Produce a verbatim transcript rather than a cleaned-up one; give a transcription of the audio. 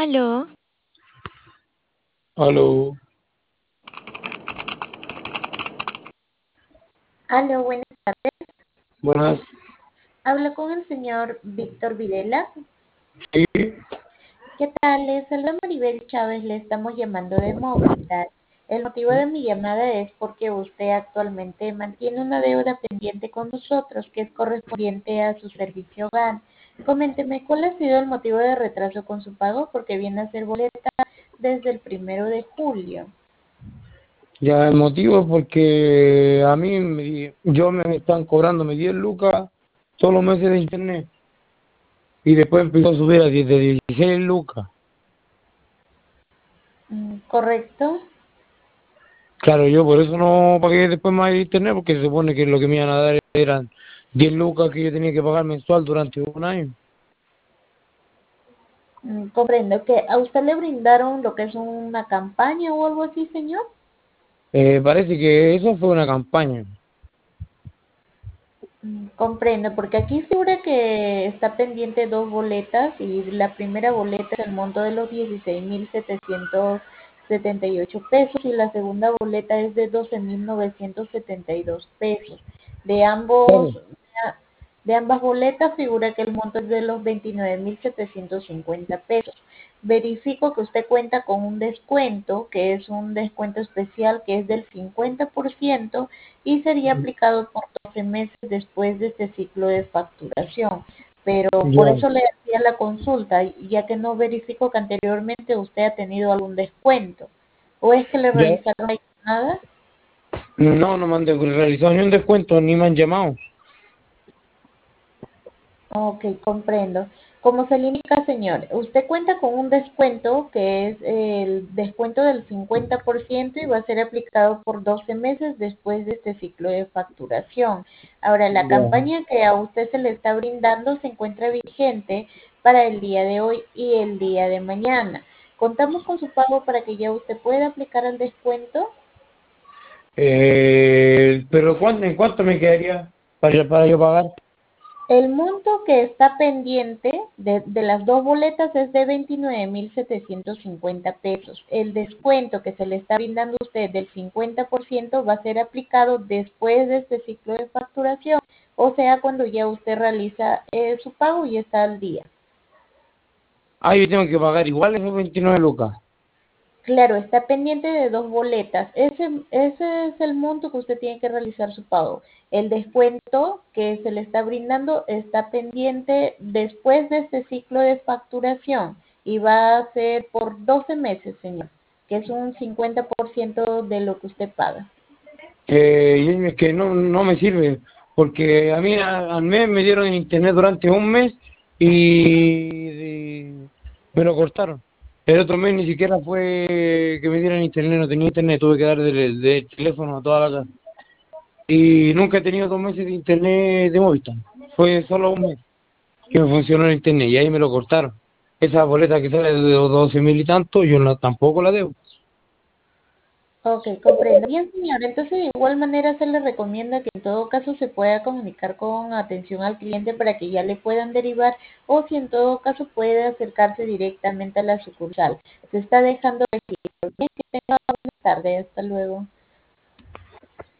Aló, Aló, Aló, buenas tardes. buenas. Hablo con el señor Víctor Videla. Sí, ¿Qué tal? Les saluda Maribel Chávez, le estamos llamando de Movistar. El motivo de mi llamada es porque usted actualmente mantiene una deuda pendiente con nosotros que es correspondiente a su servicio hogar. Coménteme, ¿cuál ha sido el motivo de retraso con su pago? Porque viene a ser boleta desde el primero de julio. ya el motivo es porque a mí me, di- yo me están cobrándome diez lucas todos los meses de internet y después empezó a subir a diez de dieciséis lucas. Mm, ¿Correcto? Claro, yo por eso no pagué después más de internet porque se supone que lo que me iban a dar eran diez lucas que yo tenía que pagar mensual durante un año. Mm, comprendo que a usted le brindaron lo que es una campaña o algo así, señor. Eh, parece que eso fue una campaña. Mm, Comprendo, porque aquí figura que está pendiente dos boletas y la primera boleta es el monto de los dieciséis mil setecientos setenta y ocho pesos y la segunda boleta es de doce mil novecientos setenta y dos pesos. De ambos, Claro, de ambas boletas figura que el monto es de los veintinueve mil setecientos cincuenta pesos. Verifico que usted cuenta con un descuento, que es un descuento especial que es del cincuenta por ciento y sería aplicado por doce meses después de este ciclo de facturación. Pero por ya, eso le hacía la consulta, ya que no verifico que anteriormente usted ha tenido algún descuento. ¿O es que le ya. realizaron la llamada? No, no me han de- realizado ni un descuento ni me han llamado. Ok, comprendo. Como se le indica, señor, usted cuenta con un descuento que es el descuento del cincuenta por ciento y va a ser aplicado por doce meses después de este ciclo de facturación. Ahora, la Ya. campaña que a usted se le está brindando se encuentra vigente para el día de hoy y el día de mañana. ¿Contamos con su pago para que ya usted pueda aplicar el descuento? Eh, pero ¿cuánto, en cuánto me quedaría para, para yo pagar? El monto que está pendiente de, de las dos boletas es de veintinueve mil setecientos cincuenta pesos. El descuento que se le está brindando a usted del cincuenta por ciento va a ser aplicado después de este ciclo de facturación, o sea, cuando ya usted realiza eh, su pago y está al día. Ah, yo tengo que pagar igual esos veintinueve lucas. Claro, está pendiente de dos boletas. Ese, ese es el monto que usted tiene que realizar su pago. El descuento que se le está brindando está pendiente después de este ciclo de facturación y va a ser por doce meses, señor, que es un cincuenta por ciento de lo que usted paga. Eh, y es que no, no me sirve, porque a mí a- al mes me dieron internet durante un mes y, y me lo cortaron. El otro mes ni siquiera fue que me dieran internet, no tenía internet, tuve que dar del del teléfono a toda la casa. Y nunca he tenido dos meses de internet de Movistar. Fue solo un mes que me funcionó el internet y ahí me lo cortaron. Esa boleta que sale de doce mil y tanto, yo no, tampoco la debo. Ok, comprendo. Bien, señor. Entonces, de igual manera se le recomienda que en todo caso se pueda comunicar con atención al cliente para que ya le puedan derivar o si en todo caso puede acercarse directamente a la sucursal. Se está dejando registro. Bien, que tenga buena tarde. Hasta luego.